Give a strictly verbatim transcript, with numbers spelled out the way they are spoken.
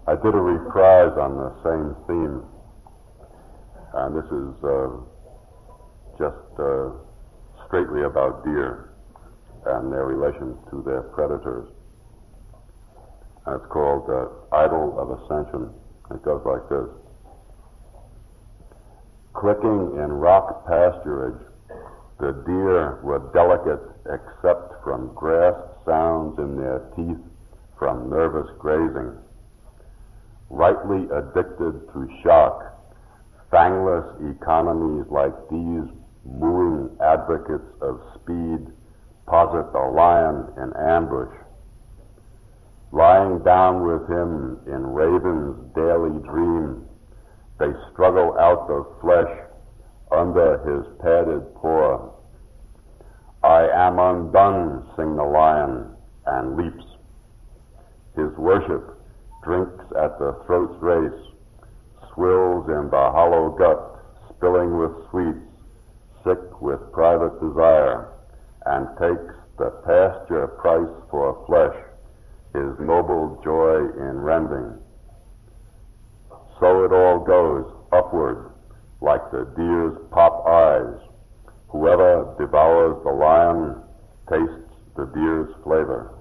I did a reprise on the same theme, and this is uh, just uh, straightly about deer and their relations to their predators. And it's called uh, Idol of Ascension. It goes like this. Clicking in rock pasturage, the deer were delicate except from grass sounds in their teeth from nervous grazing. Rightly addicted to shock, fangless economies like these mooing advocates of speed posit the lion in ambush. Lying down with him in raven's daily dream, they struggle out the flesh under his padded paw. I am undone, sing the lion, and leaps. His worship drinks at the throat's race, swills in the hollow gut, spilling with sweets, sick with private desire, and takes the pasture price for flesh, his noble joy in rending. So it all goes, upward, like the deer's pop eyes. Whoever devours the lion tastes the deer's flavor.